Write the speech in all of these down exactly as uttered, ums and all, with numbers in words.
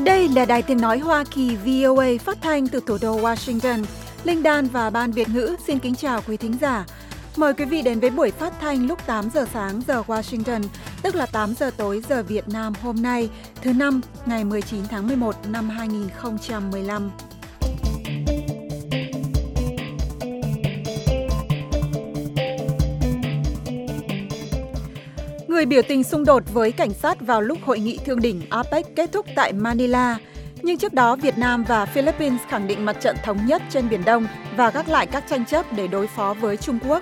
Đây là Đài Tiếng Nói Hoa Kỳ vê o a phát thanh từ thủ đô Washington. Linh Đan và Ban Việt ngữ xin kính chào quý thính giả. Mời quý vị đến với buổi phát thanh lúc tám giờ sáng giờ Washington, tức là tám giờ tối giờ Việt Nam hôm nay, thứ Năm, ngày mười chín tháng mười một năm hai nghìn không trăm mười lăm. Người biểu tình xung đột với cảnh sát vào lúc hội nghị thượng đỉnh a pếch kết thúc tại Manila. Nhưng trước đó, Việt Nam và Philippines khẳng định mặt trận thống nhất trên Biển Đông và gác lại các tranh chấp để đối phó với Trung Quốc.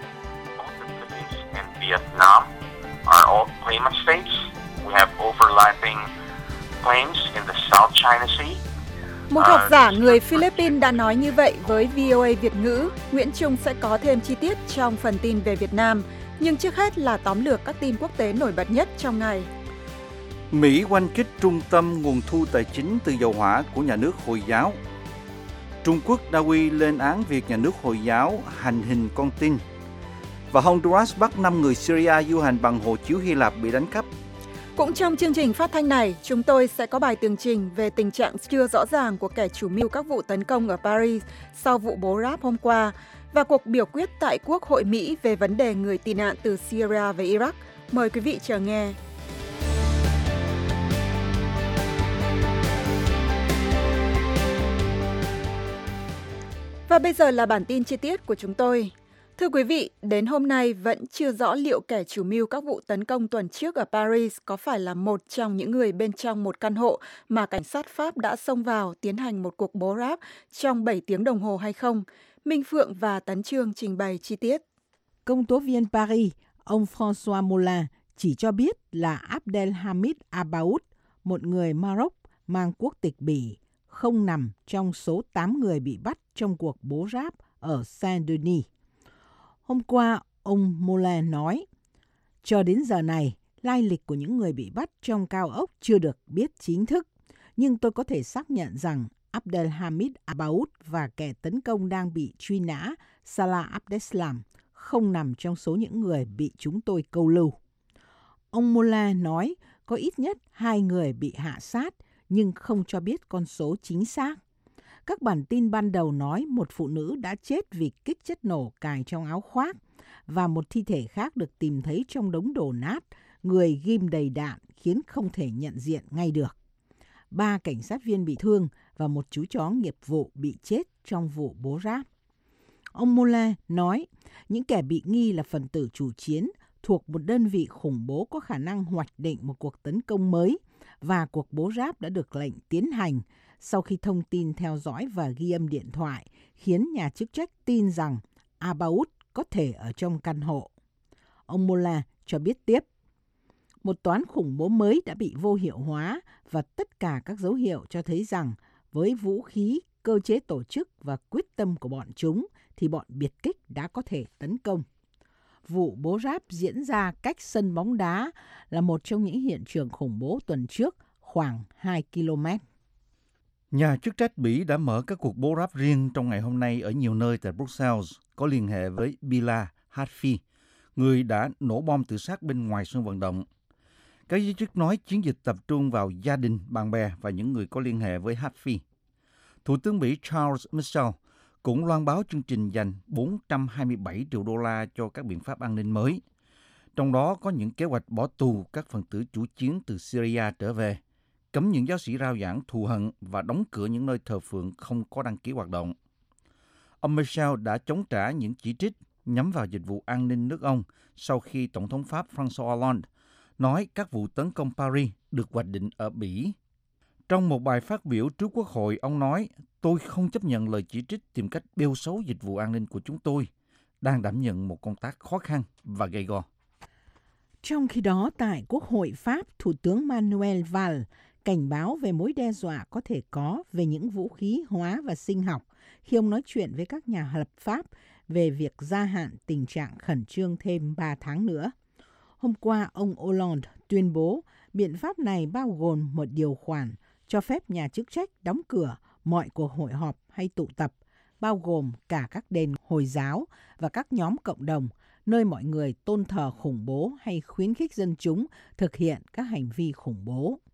Một học giả người Philippines đã nói như vậy với vê o a Việt ngữ. Nguyễn Trung sẽ có thêm chi tiết trong phần tin về Việt Nam. Nhưng trước hết là tóm lược các tin quốc tế nổi bật nhất trong ngày. Mỹ oanh kích trung tâm nguồn thu tài chính từ dầu hỏa của nhà nước Hồi giáo. Trung Quốc, Na Uy lên án việc nhà nước Hồi giáo hành hình con tin. Và Honduras bắt năm người Syria du hành bằng hộ chiếu Hy Lạp bị đánh cắp. Cũng trong chương trình phát thanh này, chúng tôi sẽ có bài tường trình về tình trạng chưa rõ ràng của kẻ chủ mưu các vụ tấn công ở Paris sau vụ bố ráp hôm qua và cuộc biểu quyết tại Quốc hội Mỹ về vấn đề người tị nạn từ Syria và Iraq. Mời quý vị chờ nghe. Và bây giờ là bản tin chi tiết của chúng tôi. Thưa quý vị, đến hôm nay vẫn chưa rõ liệu kẻ chủ mưu các vụ tấn công tuần trước ở Paris có phải là một trong những người bên trong một căn hộ mà cảnh sát Pháp đã xông vào tiến hành một cuộc bố ráp trong bảy tiếng đồng hồ hay không. Minh Phượng và Tấn Trương trình bày chi tiết. Công tố viên Paris, ông François Molin chỉ cho biết là Abdelhamid Abaoud, một người Maroc mang quốc tịch Bỉ, không nằm trong số tám người bị bắt trong cuộc bố ráp ở Saint-Denis. Hôm qua, ông Molin nói, cho đến giờ này, lai lịch của những người bị bắt trong cao ốc chưa được biết chính thức, nhưng tôi có thể xác nhận rằng Abdelhamid Abaoud và kẻ tấn công đang bị truy nã Salah Abdeslam không nằm trong số những người bị chúng tôi câu lưu. Ông Molin nói có ít nhất hai người bị hạ sát nhưng không cho biết con số chính xác. Các bản tin ban đầu nói một phụ nữ đã chết vì kích chất nổ cài trong áo khoác và một thi thể khác được tìm thấy trong đống đổ nát, người ghim đầy đạn khiến không thể nhận diện ngay được. Ba cảnh sát viên bị thương và một chú chó nghiệp vụ bị chết trong vụ bố ráp. Ông Molin nói những kẻ bị nghi là phần tử chủ chiến thuộc một đơn vị khủng bố có khả năng hoạch định một cuộc tấn công mới và cuộc bố ráp đã được lệnh tiến hành sau khi thông tin theo dõi và ghi âm điện thoại khiến nhà chức trách tin rằng Abaoud có thể ở trong căn hộ. Ông Molin cho biết tiếp, một toán khủng bố mới đã bị vô hiệu hóa và tất cả các dấu hiệu cho thấy rằng với vũ khí, cơ chế tổ chức và quyết tâm của bọn chúng thì bọn biệt kích đã có thể tấn công. Vụ bố ráp diễn ra cách sân bóng đá là một trong những hiện trường khủng bố tuần trước khoảng hai ki lô mét. Nhà chức trách Bỉ đã mở các cuộc bố ráp riêng trong ngày hôm nay ở nhiều nơi tại Brussels có liên hệ với Bilal Hadfi, người đã nổ bom tự sát bên ngoài sân vận động. Các giới chức nói chiến dịch tập trung vào gia đình, bạn bè và những người có liên hệ với Hadfi. Thủ tướng Bỉ Charles Michel cũng loan báo chương trình dành bốn trăm hai mươi bảy triệu đô la cho các biện pháp an ninh mới. Trong đó có những kế hoạch bỏ tù các phần tử chủ chiến từ Syria trở về, cấm những giáo sĩ rao giảng thù hận và đóng cửa những nơi thờ phượng không có đăng ký hoạt động. Ông Michel đã chống trả những chỉ trích nhắm vào dịch vụ an ninh nước ông sau khi Tổng thống Pháp François Hollande nói các vụ tấn công Paris được hoạch định ở Bỉ. Trong một bài phát biểu trước Quốc hội, ông nói, tôi không chấp nhận lời chỉ trích tìm cách bêu xấu dịch vụ an ninh của chúng tôi, đang đảm nhận một công tác khó khăn và gay go. Trong khi đó, tại Quốc hội Pháp, Thủ tướng Manuel Valls cảnh báo về mối đe dọa có thể có về những vũ khí hóa và sinh học khi ông nói chuyện với các nhà lập pháp về việc gia hạn tình trạng khẩn trương thêm ba tháng nữa. Hôm qua, ông Hollande tuyên bố biện pháp này bao gồm một điều khoản cho phép nhà chức trách đóng cửa mọi cuộc hội họp hay tụ tập, bao gồm cả các đền Hồi giáo và các nhóm cộng đồng, nơi mọi người tôn thờ khủng bố hay khuyến khích dân chúng thực hiện các hành vi khủng bố.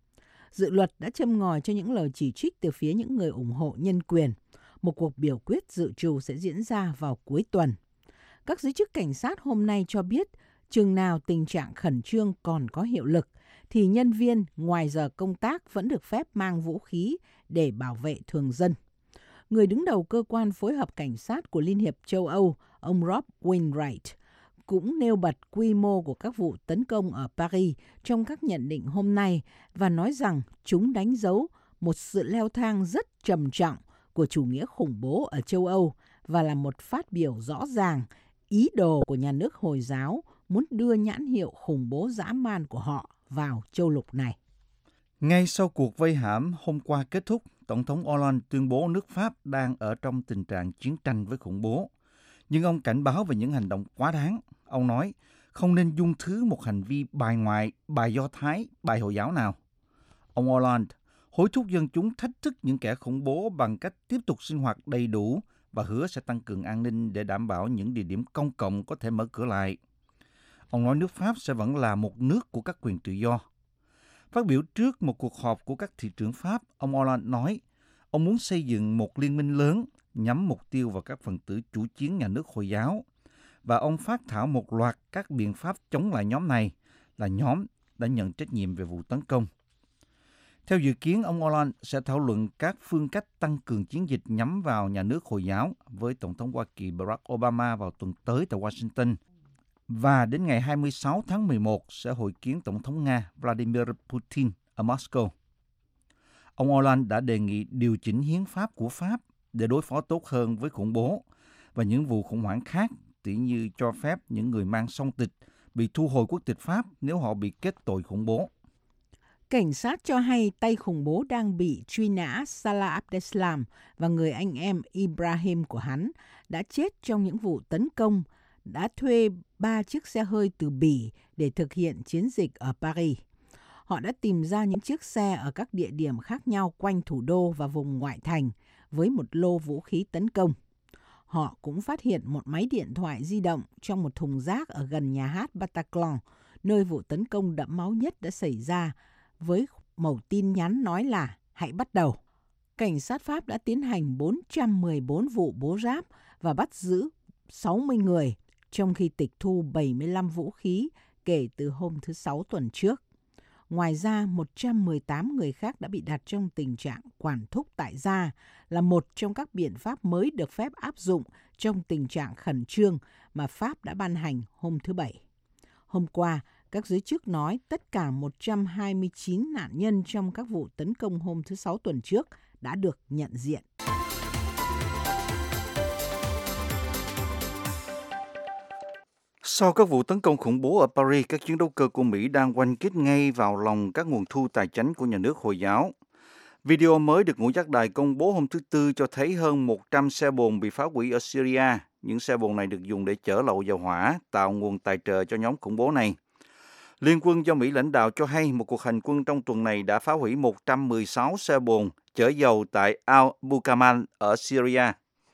Dự luật đã châm ngòi cho những lời chỉ trích từ phía những người ủng hộ nhân quyền. Một cuộc biểu quyết dự trù sẽ diễn ra vào cuối tuần. Các giới chức cảnh sát hôm nay cho biết, chừng nào tình trạng khẩn trương còn có hiệu lực, thì nhân viên ngoài giờ công tác vẫn được phép mang vũ khí để bảo vệ thường dân. Người đứng đầu cơ quan phối hợp cảnh sát của Liên hiệp châu Âu, ông Rob Wainwright, cũng nêu bật quy mô của các vụ tấn công ở Paris trong các nhận định hôm nay và nói rằng chúng đánh dấu một sự leo thang rất trầm trọng của chủ nghĩa khủng bố ở châu Âu và là một phát biểu rõ ràng ý đồ của nhà nước Hồi giáo muốn đưa nhãn hiệu khủng bố dã man của họ vào châu lục này. Ngay sau cuộc vây hãm hôm qua kết thúc, Tổng thống Hollande tuyên bố nước Pháp đang ở trong tình trạng chiến tranh với khủng bố. Nhưng ông cảnh báo về những hành động quá đáng. Ông nói không nên dung thứ một hành vi bài ngoại, bài Do Thái, bài Hồi giáo nào. Ông Hollande hối thúc dân chúng thách thức những kẻ khủng bố bằng cách tiếp tục sinh hoạt đầy đủ và hứa sẽ tăng cường an ninh để đảm bảo những địa điểm công cộng có thể mở cửa lại. Ông nói nước Pháp sẽ vẫn là một nước của các quyền tự do. Phát biểu trước một cuộc họp của các thị trưởng Pháp, ông Hollande nói ông muốn xây dựng một liên minh lớn nhắm mục tiêu vào các phần tử chủ chiến nhà nước Hồi giáo, và ông phát thảo một loạt các biện pháp chống lại nhóm này, là nhóm đã nhận trách nhiệm về vụ tấn công. Theo dự kiến, ông Hollande sẽ thảo luận các phương cách tăng cường chiến dịch nhắm vào nhà nước Hồi giáo với Tổng thống Hoa Kỳ Barack Obama vào tuần tới tại Washington, và đến ngày hai mươi sáu tháng mười một sẽ hội kiến Tổng thống Nga Vladimir Putin ở Moscow. Ông Hollande đã đề nghị điều chỉnh hiến pháp của Pháp để đối phó tốt hơn với khủng bố và những vụ khủng hoảng khác, tỉ như cho phép những người mang song tịch bị thu hồi quốc tịch Pháp nếu họ bị kết tội khủng bố. Cảnh sát cho hay tay khủng bố đang bị truy nã Salah Abdeslam và người anh em Ibrahim của hắn đã chết trong những vụ tấn công, đã thuê ba chiếc xe hơi từ Bỉ để thực hiện chiến dịch ở Paris. Họ đã tìm ra những chiếc xe ở các địa điểm khác nhau quanh thủ đô và vùng ngoại thành với một lô vũ khí tấn công. Họ cũng phát hiện một máy điện thoại di động trong một thùng rác ở gần nhà hát Bataclan, nơi vụ tấn công đẫm máu nhất đã xảy ra, với mẩu tin nhắn nói là hãy bắt đầu. Cảnh sát Pháp đã tiến hành bốn trăm mười bốn vụ bố ráp và bắt giữ sáu mươi người, trong khi tịch thu bảy mươi lăm vũ khí kể từ hôm thứ Sáu tuần trước. Ngoài ra, một trăm mười tám người khác đã bị đặt trong tình trạng quản thúc tại gia, là một trong các biện pháp mới được phép áp dụng trong tình trạng khẩn trương mà Pháp đã ban hành hôm thứ Bảy. Hôm qua, các giới chức nói tất cả một trăm hai mươi chín nạn nhân trong các vụ tấn công hôm thứ Sáu tuần trước đã được nhận diện. Sau các vụ tấn công khủng bố ở Paris, các chiến đấu cơ của Mỹ đang oanh kích ngay vào lòng các nguồn thu tài chánh của nhà nước Hồi giáo. Video mới được ngũ giác đài công bố hôm thứ Tư cho thấy hơn một trăm xe bồn bị phá hủy ở Syria. Những xe bồn này được dùng để chở lậu dầu hỏa, tạo nguồn tài trợ cho nhóm khủng bố này. Liên quân do Mỹ lãnh đạo cho hay một cuộc hành quân trong tuần này đã phá hủy một trăm mười sáu xe bồn chở dầu tại Al-Bukamal ở Syria.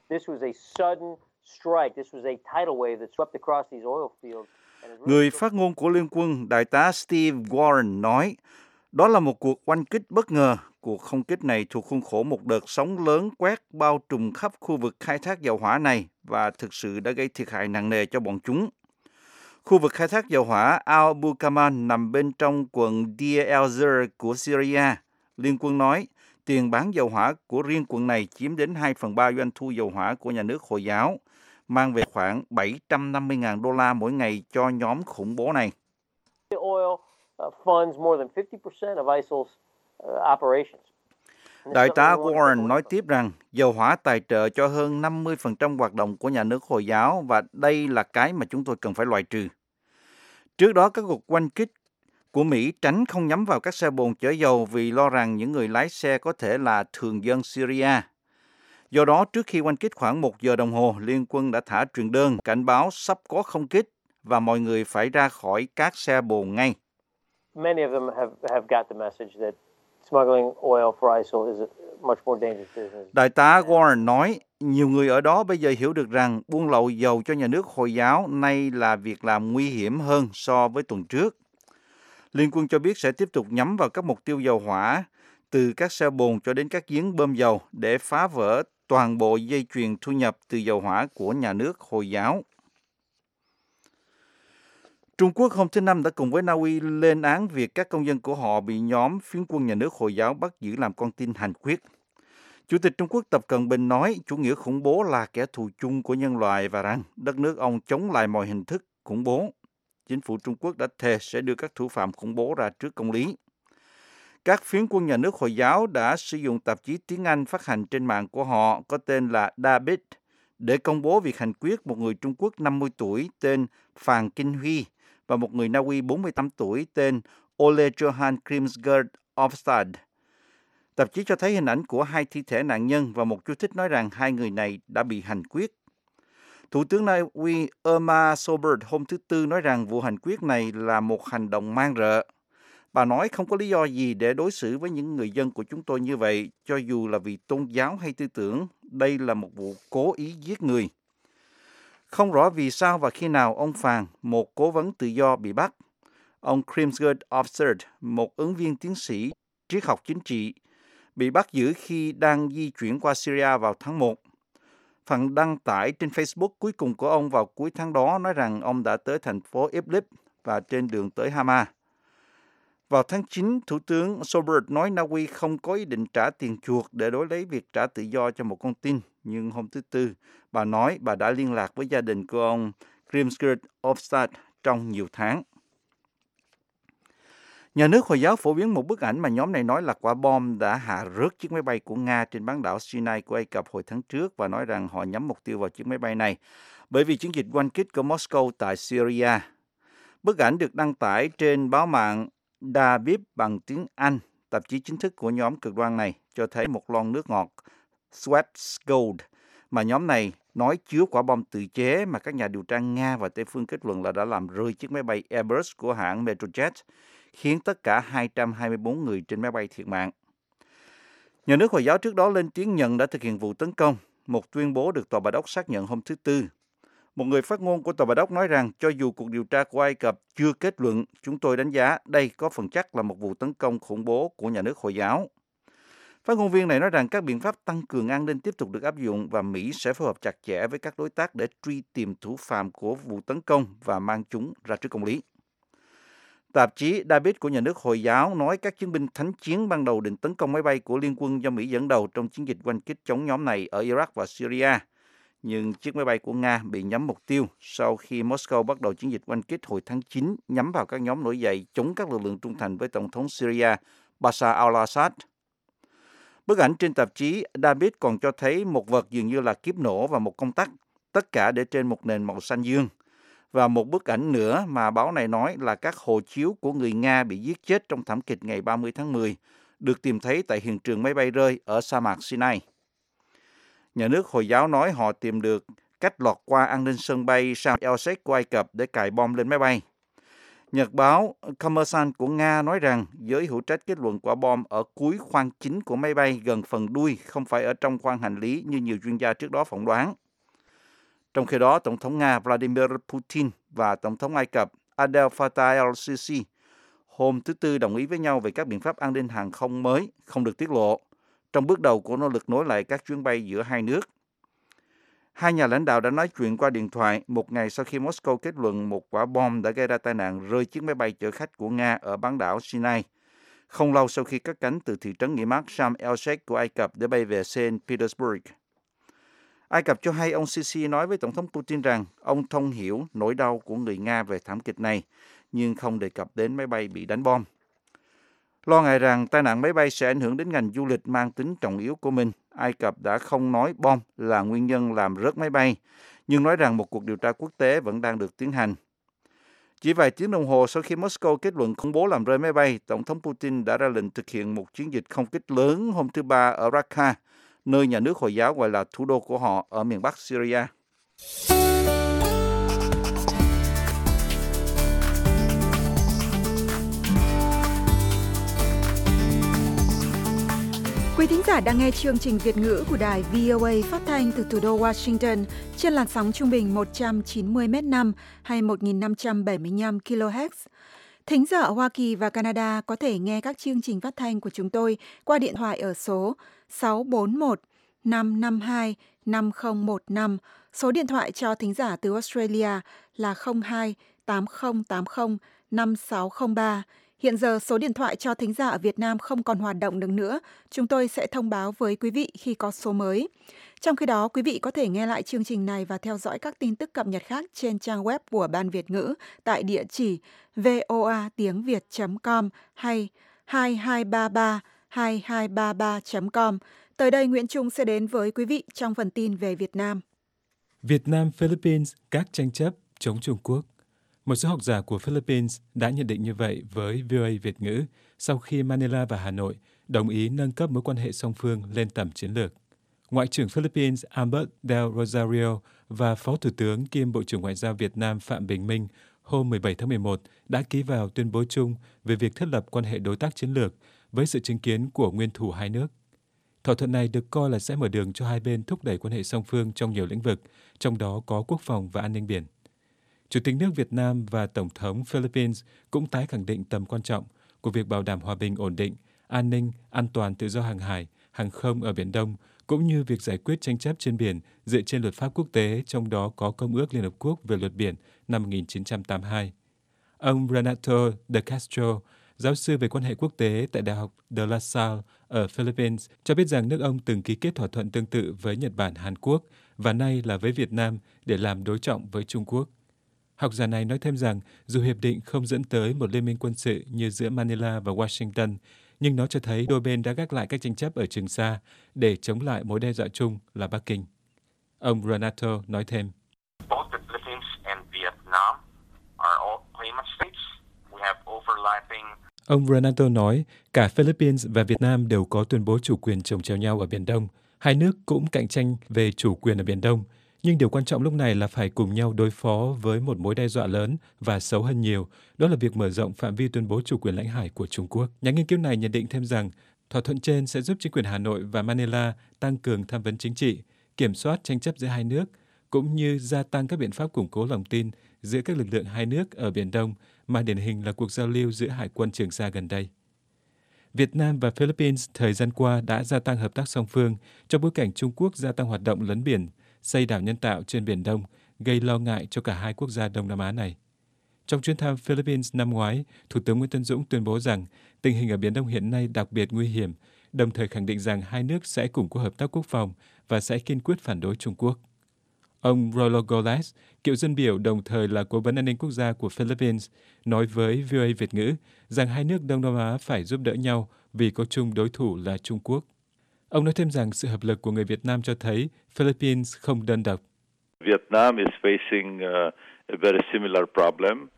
Người phát ngôn của Liên quân, Đại tá Steve Warren nói, đó là một cuộc oanh kích bất ngờ. Cuộc không kích này thuộc khuôn khổ một đợt sóng lớn quét bao trùm khắp khu vực khai thác dầu hỏa này và thực sự đã gây thiệt hại nặng nề cho bọn chúng. Khu vực khai thác dầu hỏa Al-Bukamal nằm bên trong quận Deir el-Zor của Syria. Liên quân nói, tiền bán dầu hỏa của riêng quận này chiếm đến hai phần ba doanh thu dầu hỏa của nhà nước Hồi giáo, mang về khoảng bảy trăm năm mươi nghìn đô la mỗi ngày cho nhóm khủng bố này. Đại tá Warren nói tiếp rằng dầu hỏa tài trợ cho hơn năm mươi phần trăm hoạt động của nhà nước Hồi giáo và đây là cái mà chúng tôi cần phải loại trừ. Trước đó, các cuộc oanh kích của Mỹ tránh không nhắm vào các xe bồn chở dầu vì lo rằng những người lái xe có thể là thường dân Syria. Do đó, trước khi oanh kích khoảng một giờ đồng hồ, Liên quân đã thả truyền đơn cảnh báo sắp có không kích và mọi người phải ra khỏi các xe bồn ngay. Many of them have, have got the message that smuggling oil for ISIL is a much more dangerous business. Đại tá Warren nói, nhiều người ở đó bây giờ hiểu được rằng buôn lậu dầu cho nhà nước Hồi giáo nay là việc làm nguy hiểm hơn so với tuần trước. Liên quân cho biết sẽ tiếp tục nhắm vào các mục tiêu dầu hỏa, từ các xe bồn cho đến các giếng bơm dầu để phá vỡ toàn bộ dây chuyền thu nhập từ dầu hỏa của nhà nước Hồi giáo. Trung Quốc hôm thứ Năm đã cùng với Na Uy lên án việc các công dân của họ bị nhóm phiến quân nhà nước Hồi giáo bắt giữ làm con tin hành quyết. Chủ tịch Trung Quốc Tập Cận Bình nói chủ nghĩa khủng bố là kẻ thù chung của nhân loại và rằng đất nước ông chống lại mọi hình thức khủng bố. Chính phủ Trung Quốc đã thề sẽ đưa các thủ phạm khủng bố ra trước công lý. Các phiến quân nhà nước Hồi giáo đã sử dụng tạp chí tiếng Anh phát hành trên mạng của họ có tên là David để công bố việc hành quyết một người Trung Quốc năm mươi tuổi tên Phàn Kinh Huy và một người Na Uy bốn mươi tám tuổi tên Ole Johan Krimsgerd Ofstad. Tạp chí cho thấy hình ảnh của hai thi thể nạn nhân và một chú thích nói rằng hai người này đã bị hành quyết. Thủ tướng Na Uy Irma Sobert hôm thứ Tư nói rằng vụ hành quyết này là một hành động man rợ. Bà nói không có lý do gì để đối xử với những người dân của chúng tôi như vậy, cho dù là vì tôn giáo hay tư tưởng. Đây là một vụ cố ý giết người. Không rõ vì sao và khi nào ông Phàn, một cố vấn tự do, bị bắt. Ông Krimsgerd Ofstad, một ứng viên tiến sĩ triết học chính trị, bị bắt giữ khi đang di chuyển qua Syria vào tháng một. Phần đăng tải trên Facebook cuối cùng của ông vào cuối tháng đó nói rằng ông đã tới thành phố Idlib và trên đường tới Hama. Vào tháng chín, Thủ tướng Sobert nói Na Uy không có ý định trả tiền chuộc để đối lấy việc trả tự do cho một con tin. Nhưng hôm thứ Tư, bà nói bà đã liên lạc với gia đình của ông Krimsgerd Ofstad trong nhiều tháng. Nhà nước Hồi giáo phổ biến một bức ảnh mà nhóm này nói là quả bom đã hạ rớt chiếc máy bay của Nga trên bán đảo Sinai của Ai Cập hồi tháng trước và nói rằng họ nhắm mục tiêu vào chiếc máy bay này bởi vì chiến dịch oanh kích của Moscow tại Syria. Bức ảnh được đăng tải trên báo mạng David bằng tiếng Anh, tạp chí chính thức của nhóm cực đoan này, cho thấy một lon nước ngọt Schweppes Gold mà nhóm này nói chứa quả bom tự chế mà các nhà điều tra Nga và Tây phương kết luận là đã làm rơi chiếc máy bay Airbus của hãng Metrojet, khiến tất cả hai trăm hai mươi bốn người trên máy bay thiệt mạng. Nhà nước Hồi giáo trước đó lên tiếng nhận đã thực hiện vụ tấn công, một tuyên bố được Tòa Bạch Ốc xác nhận hôm thứ Tư. Một người phát ngôn của Tòa Bạch Ốc nói rằng cho dù cuộc điều tra của Ai Cập chưa kết luận, chúng tôi đánh giá đây có phần chắc là một vụ tấn công khủng bố của nhà nước Hồi giáo. Phát ngôn viên này nói rằng các biện pháp tăng cường an ninh tiếp tục được áp dụng và Mỹ sẽ phối hợp chặt chẽ với các đối tác để truy tìm thủ phạm của vụ tấn công và mang chúng ra trước công lý. Tạp chí David của nhà nước Hồi giáo nói các chiến binh thánh chiến ban đầu định tấn công máy bay của liên quân do Mỹ dẫn đầu trong chiến dịch oanh kích chống nhóm này ở Iraq và Syria. Nhưng chiếc máy bay của Nga bị nhắm mục tiêu sau khi Moscow bắt đầu chiến dịch oanh kích hồi tháng chín nhắm vào các nhóm nổi dậy chống các lực lượng trung thành với Tổng thống Syria Bashar al-Assad. Bức ảnh trên tạp chí David còn cho thấy một vật dường như là kiếp nổ và một công tắc, tất cả để trên một nền màu xanh dương. Và một bức ảnh nữa mà báo này nói là các hộ chiếu của người Nga bị giết chết trong thảm kịch ngày ba mươi tháng mười, được tìm thấy tại hiện trường máy bay rơi ở sa mạc Sinai. Nhà nước Hồi giáo nói họ tìm được cách lọt qua an ninh sân bay Sharm el-Sheikh của Ai Cập để cài bom lên máy bay. Nhật báo Kommersant của Nga nói rằng giới hữu trách kết luận quả bom ở cuối khoang chính của máy bay gần phần đuôi, không phải ở trong khoang hành lý như nhiều chuyên gia trước đó phỏng đoán. Trong khi đó, Tổng thống Nga Vladimir Putin và Tổng thống Ai Cập Abdel Fattah el-Sisi hôm thứ Tư đồng ý với nhau về các biện pháp an ninh hàng không mới không được tiết lộ, trong bước đầu của nỗ lực nối lại các chuyến bay giữa hai nước. Hai nhà lãnh đạo đã nói chuyện qua điện thoại một ngày sau khi Moscow kết luận một quả bom đã gây ra tai nạn rơi chiếc máy bay chở khách của Nga ở bán đảo Sinai, không lâu sau khi cất cánh từ thị trấn nghỉ mát Sharm el-Sheikh của Ai Cập để bay về Saint Petersburg. Ai Cập cho hay ông Sisi nói với Tổng thống Putin rằng ông thông hiểu nỗi đau của người Nga về thảm kịch này, nhưng không đề cập đến máy bay bị đánh bom. Lo ngại rằng tai nạn máy bay sẽ ảnh hưởng đến ngành du lịch mang tính trọng yếu của mình, Ai Cập đã không nói bom là nguyên nhân làm rớt máy bay, nhưng nói rằng một cuộc điều tra quốc tế vẫn đang được tiến hành. Chỉ vài tiếng đồng hồ sau khi Moscow kết luận khủng bố làm rơi máy bay, Tổng thống Putin đã ra lệnh thực hiện một chiến dịch không kích lớn hôm thứ Ba ở Raqqa, nơi nhà nước Hồi giáo gọi là thủ đô của họ ở miền Bắc Syria. Quý thính giả đang nghe chương trình Việt ngữ của đài vê o a phát thanh từ thủ đô Washington trên làn sóng trung bình một trăm chín mươi mét năm hay một nghìn năm trăm bảy mươi lăm ki lô héc. Thính giả ở Hoa Kỳ và Canada có thể nghe các chương trình phát thanh của chúng tôi qua điện thoại ở số sáu bốn một năm năm hai năm không một năm. Số điện thoại cho thính giả từ Australia là không hai tám không tám không năm sáu không ba. Hiện giờ số điện thoại cho thính giả ở Việt Nam không còn hoạt động được nữa. Chúng tôi sẽ thông báo với quý vị khi có số mới. Trong khi đó, quý vị có thể nghe lại chương trình này và theo dõi các tin tức cập nhật khác trên trang web của Ban Việt ngữ tại địa chỉ voa tiếng việt chấm com hay hai hai ba ba hai hai ba ba chấm com. Tới đây Nguyễn Trung sẽ đến với quý vị trong phần tin về Việt Nam. Việt Nam Philippines các tranh chấp chống Trung Quốc. Một số học giả của Philippines đã nhận định như vậy với vê o a Việt ngữ sau khi Manila và Hà Nội đồng ý nâng cấp mối quan hệ song phương lên tầm chiến lược. Ngoại trưởng Philippines Albert Del Rosario và Phó Thủ tướng kiêm Bộ trưởng Ngoại giao Việt Nam Phạm Bình Minh hôm mười bảy tháng mười một đã ký vào tuyên bố chung về việc thiết lập quan hệ đối tác chiến lược với sự chứng kiến của nguyên thủ hai nước. Thỏa thuận này được coi là sẽ mở đường cho hai bên thúc đẩy quan hệ song phương trong nhiều lĩnh vực, trong đó có quốc phòng và an ninh biển. Chủ tịch nước Việt Nam và Tổng thống Philippines cũng tái khẳng định tầm quan trọng của việc bảo đảm hòa bình ổn định, an ninh, an toàn tự do hàng hải, hàng không ở Biển Đông, cũng như việc giải quyết tranh chấp trên biển dựa trên luật pháp quốc tế, trong đó có Công ước Liên Hợp Quốc về luật biển năm một nghìn chín trăm tám mươi hai. Ông Renato de Castro, giáo sư về quan hệ quốc tế tại Đại học De La Salle ở Philippines, cho biết rằng nước ông từng ký kết thỏa thuận tương tự với Nhật Bản, Hàn Quốc và nay là với Việt Nam để làm đối trọng với Trung Quốc. Học giả này nói thêm rằng dù hiệp định không dẫn tới một liên minh quân sự như giữa Manila và Washington, nhưng nó cho thấy đôi bên đã gác lại các tranh chấp ở Trường Sa để chống lại mối đe dọa chung là Bắc Kinh. Ông Renato nói thêm. Both the Philippines and Vietnam are all claimant states. We have overlapping. Ông Renato nói cả Philippines và Việt Nam đều có tuyên bố chủ quyền chồng chéo nhau ở Biển Đông. Hai nước cũng cạnh tranh về chủ quyền ở Biển Đông. Nhưng điều quan trọng lúc này là phải cùng nhau đối phó với một mối đe dọa lớn và xấu hơn nhiều, đó là việc mở rộng phạm vi tuyên bố chủ quyền lãnh hải của Trung Quốc. Nhà nghiên cứu này nhận định thêm rằng thỏa thuận trên sẽ giúp chính quyền Hà Nội và Manila tăng cường tham vấn chính trị, kiểm soát tranh chấp giữa hai nước, cũng như gia tăng các biện pháp củng cố lòng tin giữa các lực lượng hai nước ở Biển Đông, mà điển hình là cuộc giao lưu giữa Hải quân Trường Sa gần đây. Việt Nam và Philippines thời gian qua đã gia tăng hợp tác song phương trong bối cảnh Trung Quốc gia tăng hoạt động lấn biển, xây đảo nhân tạo trên Biển Đông, gây lo ngại cho cả hai quốc gia Đông Nam Á này. Trong chuyến thăm Philippines năm ngoái, Thủ tướng Nguyễn Tấn Dũng tuyên bố rằng tình hình ở Biển Đông hiện nay đặc biệt nguy hiểm, đồng thời khẳng định rằng hai nước sẽ củng cố hợp tác quốc phòng và sẽ kiên quyết phản đối Trung Quốc. Ông Rollo Goles, cựu dân biểu đồng thời là cố vấn an ninh quốc gia của Philippines, nói với vê o a Việt ngữ rằng hai nước Đông Nam Á phải giúp đỡ nhau vì có chung đối thủ là Trung Quốc. Ông nói thêm rằng sự hợp lực của người Việt Nam cho thấy Philippines không đơn độc. Vietnam is facing uh, a very similar problem.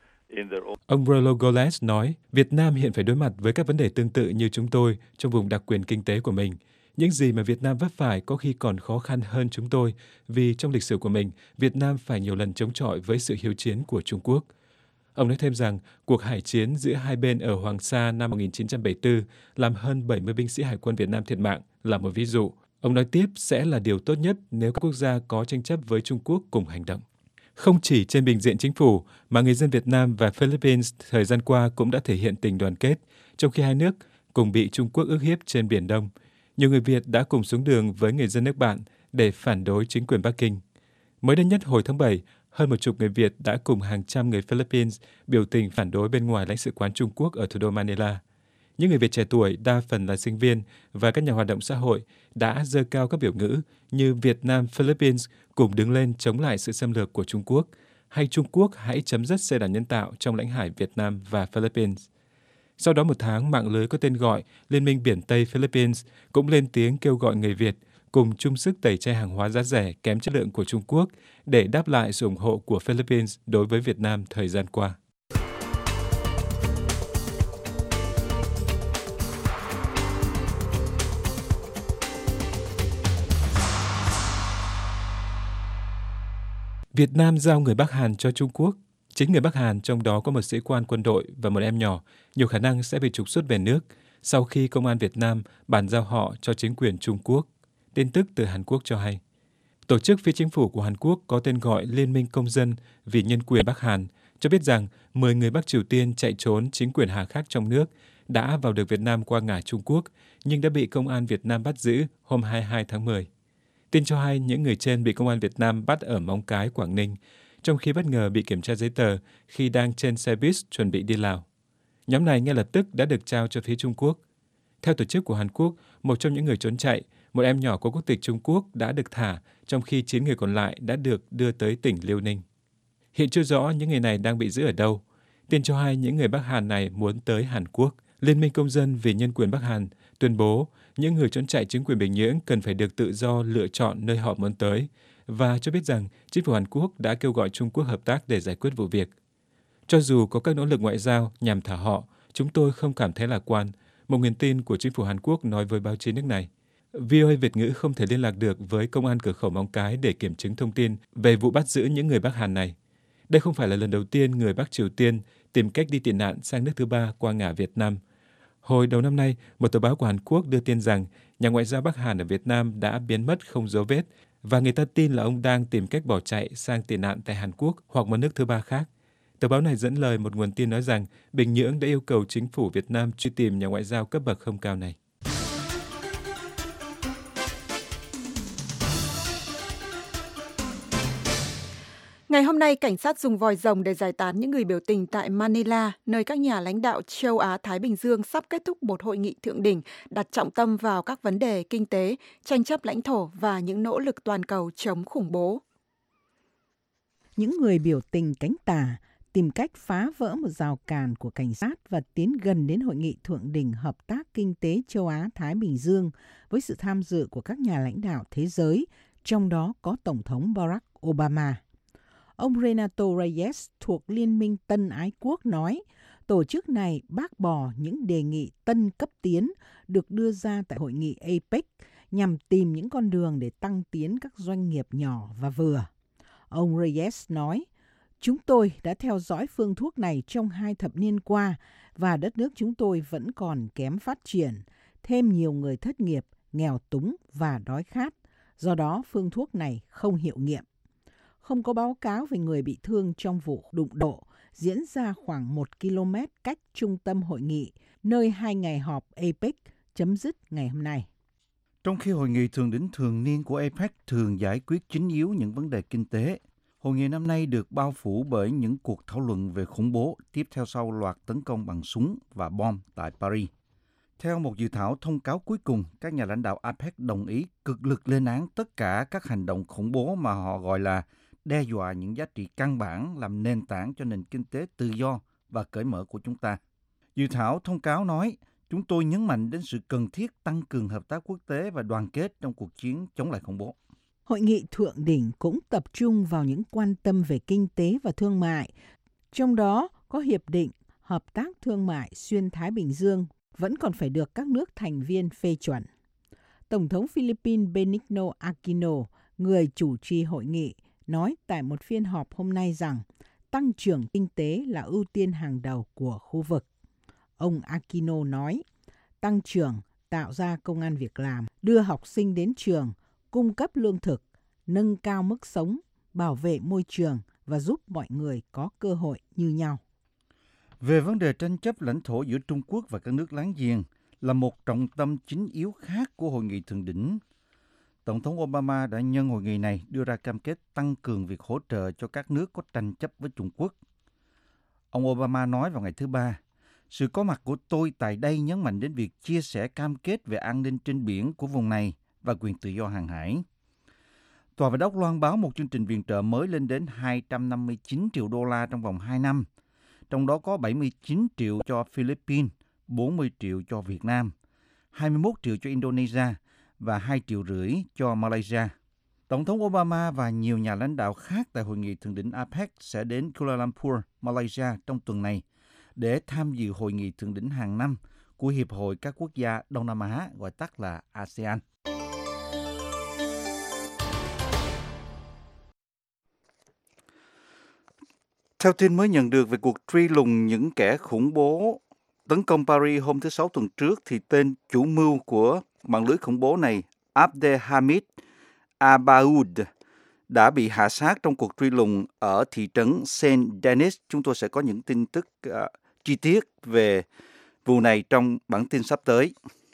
Ông Rollo Goles nói, Việt Nam hiện phải đối mặt với các vấn đề tương tự như chúng tôi trong vùng đặc quyền kinh tế của mình. Những gì mà Việt Nam vấp phải có khi còn khó khăn hơn chúng tôi, vì trong lịch sử của mình, Việt Nam phải nhiều lần chống chọi với sự hiếu chiến của Trung Quốc. Ông nói thêm rằng, cuộc hải chiến giữa hai bên ở Hoàng Sa năm một nghìn chín trăm bảy mươi tư làm hơn bảy mươi binh sĩ Hải quân Việt Nam thiệt mạng là một ví dụ. Ông nói tiếp sẽ là điều tốt nhất nếu các quốc gia có tranh chấp với Trung Quốc cùng hành động. Không chỉ trên bình diện chính phủ, mà người dân Việt Nam và Philippines thời gian qua cũng đã thể hiện tình đoàn kết, trong khi hai nước cùng bị Trung Quốc ức hiếp trên Biển Đông. Nhiều người Việt đã cùng xuống đường với người dân nước bạn để phản đối chính quyền Bắc Kinh. Mới đây nhất hồi tháng bảy, hơn một chục người Việt đã cùng hàng trăm người Philippines biểu tình phản đối bên ngoài lãnh sự quán Trung Quốc ở thủ đô Manila. Những người Việt trẻ tuổi, đa phần là sinh viên và các nhà hoạt động xã hội, đã giơ cao các biểu ngữ như Việt Nam Philippines cùng đứng lên chống lại sự xâm lược của Trung Quốc, hay Trung Quốc hãy chấm dứt xây đảo nhân tạo trong lãnh hải Việt Nam và Philippines. Sau đó một tháng, mạng lưới có tên gọi Liên minh Biển Tây Philippines cũng lên tiếng kêu gọi người Việt cùng chung sức tẩy chay hàng hóa giá rẻ kém chất lượng của Trung Quốc để đáp lại sự ủng hộ của Philippines đối với Việt Nam thời gian qua. Việt Nam giao người Bắc Hàn cho Trung Quốc. Chính người Bắc Hàn, trong đó có một sĩ quan quân đội và một em nhỏ, nhiều khả năng sẽ bị trục xuất về nước sau khi Công an Việt Nam bàn giao họ cho chính quyền Trung Quốc. Tin tức từ Hàn Quốc cho hay, tổ chức phi chính phủ của Hàn Quốc có tên gọi Liên minh Công dân vì Nhân quyền Bắc Hàn cho biết rằng mười người Bắc Triều Tiên chạy trốn chính quyền hà khắc trong nước đã vào được Việt Nam qua ngả Trung Quốc, nhưng đã bị Công an Việt Nam bắt giữ hôm hai mươi hai tháng mười. Tin cho hay những người trên bị Công an Việt Nam bắt ở Móng Cái, Quảng Ninh, trong khi bất ngờ bị kiểm tra giấy tờ khi đang trên xe bus chuẩn bị đi Lào. Nhóm này ngay lập tức đã được trao cho phía Trung Quốc. Theo tổ chức của Hàn Quốc, một trong những người trốn chạy, một em nhỏ có quốc tịch Trung Quốc đã được thả, trong khi chín người còn lại đã được đưa tới tỉnh Liêu Ninh. Hiện chưa rõ những người này đang bị giữ ở đâu. Tin cho hay những người Bắc Hàn này muốn tới Hàn Quốc. Liên minh Công dân vì Nhân quyền Bắc Hàn tuyên bố những người trốn chạy chính quyền Bình Nhưỡng cần phải được tự do lựa chọn nơi họ muốn tới, và cho biết rằng chính phủ Hàn Quốc đã kêu gọi Trung Quốc hợp tác để giải quyết vụ việc. Cho dù có các nỗ lực ngoại giao nhằm thả họ, chúng tôi không cảm thấy lạc quan, một nguồn tin của chính phủ Hàn Quốc nói với báo chí nước này. vê o a Việt ngữ không thể liên lạc được với Công an cửa khẩu Móng Cái để kiểm chứng thông tin về vụ bắt giữ những người Bắc Hàn này. Đây không phải là lần đầu tiên người Bắc Triều Tiên tìm cách đi tị nạn sang nước thứ ba qua ngả Việt Nam. Hồi đầu năm nay, một tờ báo của Hàn Quốc đưa tin rằng nhà ngoại giao Bắc Hàn ở Việt Nam đã biến mất không dấu vết, và người ta tin là ông đang tìm cách bỏ chạy sang tị nạn tại Hàn Quốc hoặc một nước thứ ba khác. Tờ báo này dẫn lời một nguồn tin nói rằng Bình Nhưỡng đã yêu cầu chính phủ Việt Nam truy tìm nhà ngoại giao cấp bậc không cao này. Ngày hôm nay, cảnh sát dùng vòi rồng để giải tán những người biểu tình tại Manila, nơi các nhà lãnh đạo châu Á-Thái Bình Dương sắp kết thúc một hội nghị thượng đỉnh đặt trọng tâm vào các vấn đề kinh tế, tranh chấp lãnh thổ và những nỗ lực toàn cầu chống khủng bố. Những người biểu tình cánh tả tìm cách phá vỡ một rào cản của cảnh sát và tiến gần đến hội nghị thượng đỉnh hợp tác kinh tế châu Á-Thái Bình Dương với sự tham dự của các nhà lãnh đạo thế giới, trong đó có Tổng thống Barack Obama. Ông Renato Reyes thuộc Liên minh Tân Ái Quốc nói, tổ chức này bác bỏ những đề nghị tân cấp tiến được đưa ra tại hội nghị a pếch nhằm tìm những con đường để tăng tiến các doanh nghiệp nhỏ và vừa. Ông Reyes nói, chúng tôi đã theo dõi phương thuốc này trong hai thập niên qua và đất nước chúng tôi vẫn còn kém phát triển, thêm nhiều người thất nghiệp, nghèo túng và đói khát. Do đó, phương thuốc này không hiệu nghiệm. Không có báo cáo về người bị thương trong vụ đụng độ diễn ra khoảng một ki lô mét cách trung tâm hội nghị, nơi hai ngày họp a pếch chấm dứt ngày hôm nay. Trong khi hội nghị thượng đỉnh thường niên của a pếch thường giải quyết chính yếu những vấn đề kinh tế, hội nghị năm nay được bao phủ bởi những cuộc thảo luận về khủng bố tiếp theo sau loạt tấn công bằng súng và bom tại Paris. Theo một dự thảo thông cáo cuối cùng, các nhà lãnh đạo a pếch đồng ý cực lực lên án tất cả các hành động khủng bố mà họ gọi là đe dọa những giá trị căn bản làm nền tảng cho nền kinh tế tự do và cởi mở của chúng ta. Dự thảo thông cáo nói, chúng tôi nhấn mạnh đến sự cần thiết tăng cường hợp tác quốc tế và đoàn kết trong cuộc chiến chống lại khủng bố. Hội nghị thượng đỉnh cũng tập trung vào những quan tâm về kinh tế và thương mại, trong đó có Hiệp định Hợp tác Thương mại Xuyên Thái Bình Dương vẫn còn phải được các nước thành viên phê chuẩn. Tổng thống Philippines Benigno Aquino, người chủ trì hội nghị, nói tại một phiên họp hôm nay rằng tăng trưởng kinh tế là ưu tiên hàng đầu của khu vực. Ông Aquino nói, tăng trưởng tạo ra công ăn việc làm, đưa học sinh đến trường, cung cấp lương thực, nâng cao mức sống, bảo vệ môi trường và giúp mọi người có cơ hội như nhau. Về vấn đề tranh chấp lãnh thổ giữa Trung Quốc và các nước láng giềng là một trọng tâm chính yếu khác của hội nghị thượng đỉnh. Tổng thống Obama đã nhân hội nghị này đưa ra cam kết tăng cường việc hỗ trợ cho các nước có tranh chấp với Trung Quốc. Ông Obama nói vào ngày thứ Ba, sự có mặt của tôi tại đây nhấn mạnh đến việc chia sẻ cam kết về an ninh trên biển của vùng này và quyền tự do hàng hải. Tòa Bạch Ốc loan báo một chương trình viện trợ mới lên đến hai trăm năm mươi chín triệu đô la trong vòng hai năm, trong đó có bảy mươi chín triệu cho Philippines, bốn mươi triệu cho Việt Nam, hai mươi mốt triệu cho Indonesia và hai triệu rưỡi cho Malaysia. Tổng thống Obama và nhiều nhà lãnh đạo khác tại hội nghị thượng đỉnh a pếch sẽ đến Kuala Lumpur, Malaysia trong tuần này để tham dự hội nghị thượng đỉnh hàng năm của Hiệp hội các quốc gia Đông Nam Á, gọi tắt là a sê an. Theo tin mới nhận được về cuộc truy lùng những kẻ khủng bố tấn công Paris hôm thứ Sáu tuần trước, thì tên chủ mưu của mạng lưới khủng bố này, Abdelhamid Abaoud, đã bị hạ sát trong cuộc truy lùng ở thị trấn Saint Denis. Chúng tôi sẽ có những tin tức uh, chi tiết về vụ này trong bản tin sắp tới.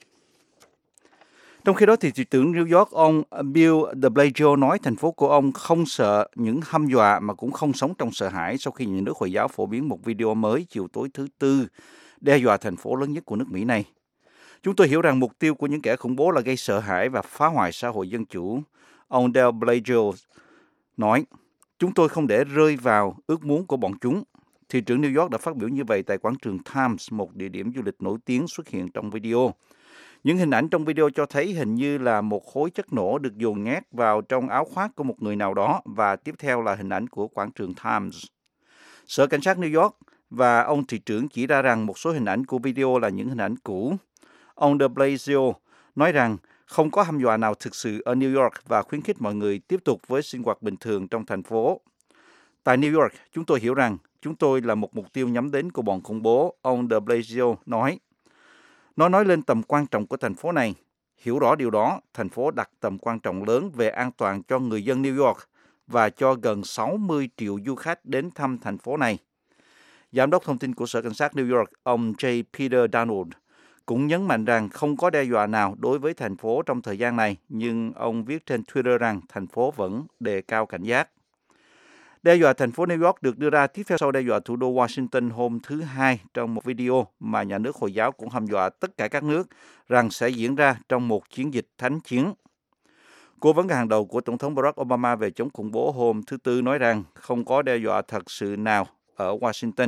Trong khi đó, thì thị trưởng New York, ông Bill de Blasio nói thành phố của ông không sợ những hăm dọa mà cũng không sống trong sợ hãi sau khi nhà nước Hồi giáo phổ biến một video mới chiều tối thứ Tư đe dọa thành phố lớn nhất của nước Mỹ này. Chúng tôi hiểu rằng mục tiêu của những kẻ khủng bố là gây sợ hãi và phá hoại xã hội dân chủ. Ông de Blasio nói, chúng tôi không để rơi vào ước muốn của bọn chúng. Thị trưởng New York đã phát biểu như vậy tại quảng trường Times, một địa điểm du lịch nổi tiếng xuất hiện trong video. Những hình ảnh trong video cho thấy hình như là một khối chất nổ được dồn nhét vào trong áo khoác của một người nào đó, và tiếp theo là hình ảnh của quảng trường Times. Sở Cảnh sát New York và ông thị trưởng chỉ ra rằng một số hình ảnh của video là những hình ảnh cũ. Ông de Blasio nói rằng không có hăm dọa nào thực sự ở New York và khuyến khích mọi người tiếp tục với sinh hoạt bình thường trong thành phố. Tại New York, chúng tôi hiểu rằng chúng tôi là một mục tiêu nhắm đến của bọn khủng bố, ông de Blasio nói. Nó nói lên tầm quan trọng của thành phố này. Hiểu rõ điều đó, thành phố đặt tầm quan trọng lớn về an toàn cho người dân New York và cho gần sáu mươi triệu du khách đến thăm thành phố này. Giám đốc thông tin của Sở Cảnh sát New York, ông J. Peter Donald, cũng nhấn mạnh rằng không có đe dọa nào đối với thành phố trong thời gian này, nhưng ông viết trên Twitter rằng thành phố vẫn đề cao cảnh giác. Đe dọa thành phố New York được đưa ra tiếp theo sau đe dọa thủ đô Washington hôm thứ Hai trong một video mà nhà nước Hồi giáo cũng hăm dọa tất cả các nước rằng sẽ diễn ra trong một chiến dịch thánh chiến. Cố vấn hàng đầu của Tổng thống Barack Obama về chống khủng bố hôm thứ Tư nói rằng không có đe dọa thật sự nào ở Washington.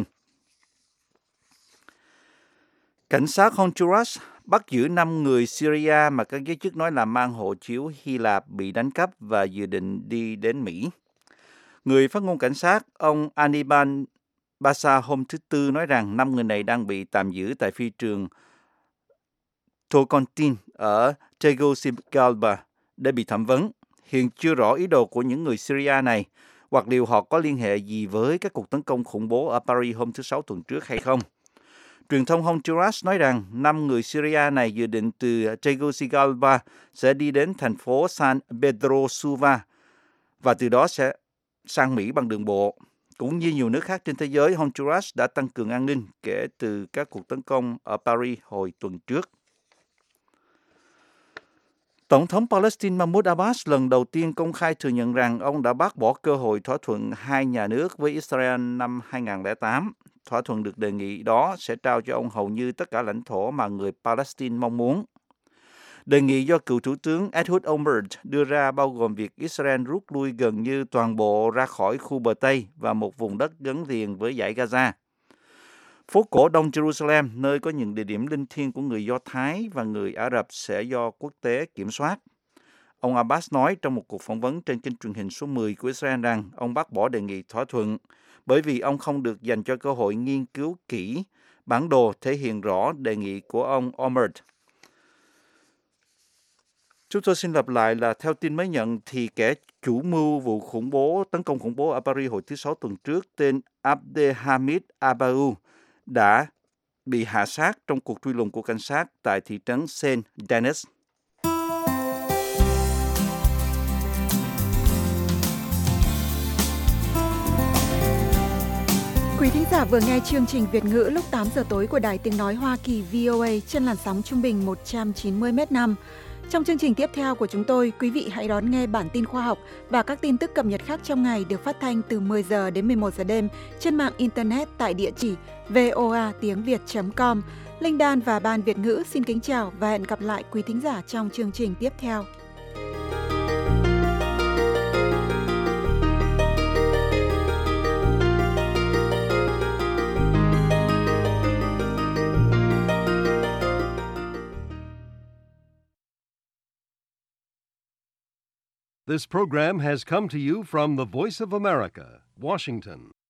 Cảnh sát Honduras bắt giữ năm người Syria mà các giới chức nói là mang hộ chiếu Hy Lạp bị đánh cắp và dự định đi đến Mỹ. Người phát ngôn cảnh sát, ông Anibal Basa hôm thứ Tư nói rằng năm người này đang bị tạm giữ tại phi trường Tocontin ở Tegucigalpa để bị thẩm vấn. Hiện chưa rõ ý đồ của những người Syria này hoặc liệu họ có liên hệ gì với các cuộc tấn công khủng bố ở Paris hôm thứ Sáu tuần trước hay không. Truyền thông Honduras nói rằng năm người Syria này dự định từ Tegucigalpa sẽ đi đến thành phố San Pedro Sula và từ đó sẽ sang Mỹ bằng đường bộ. Cũng như nhiều nước khác trên thế giới, Honduras đã tăng cường an ninh kể từ các cuộc tấn công ở Paris hồi tuần trước. Tổng thống Palestine Mahmoud Abbas lần đầu tiên công khai thừa nhận rằng ông đã bác bỏ cơ hội thỏa thuận hai nhà nước với Israel năm hai không không tám. Thỏa thuận được đề nghị đó sẽ trao cho ông hầu như tất cả lãnh thổ mà người Palestine mong muốn. Đề nghị do cựu Thủ tướng Ehud Olmert đưa ra bao gồm việc Israel rút lui gần như toàn bộ ra khỏi khu bờ Tây và một vùng đất gắn liền với dải Gaza. Phố cổ Đông Jerusalem, nơi có những địa điểm linh thiêng của người Do Thái và người Ả Rập sẽ do quốc tế kiểm soát. Ông Abbas nói trong một cuộc phỏng vấn trên kênh truyền hình số mười của Israel rằng ông bác bỏ đề nghị thỏa thuận bởi vì ông không được dành cho cơ hội nghiên cứu kỹ bản đồ thể hiện rõ đề nghị của ông Olmert. Chúng tôi xin lặp lại là theo tin mới nhận thì kẻ chủ mưu vụ khủng bố, tấn công khủng bố ở Paris hồi thứ Sáu tuần trước tên Abdelhamid Abou đã bị hạ sát trong cuộc truy lùng của cảnh sát tại thị trấn Saint Denis. Quý thính giả vừa nghe chương trình Việt ngữ lúc tám giờ tối của Đài Tiếng Nói Hoa Kỳ vê o a trên làn sóng trung bình một trăm chín mươi mét năm. Trong chương trình tiếp theo của chúng tôi, quý vị hãy đón nghe bản tin khoa học và các tin tức cập nhật khác trong ngày được phát thanh từ mười giờ đến mười một giờ đêm trên mạng Internet tại địa chỉ voa tiếng việt chấm com. Linh Đan và Ban Việt ngữ xin kính chào và hẹn gặp lại quý thính giả trong chương trình tiếp theo. This program has come to you from the Voice of America, Washington.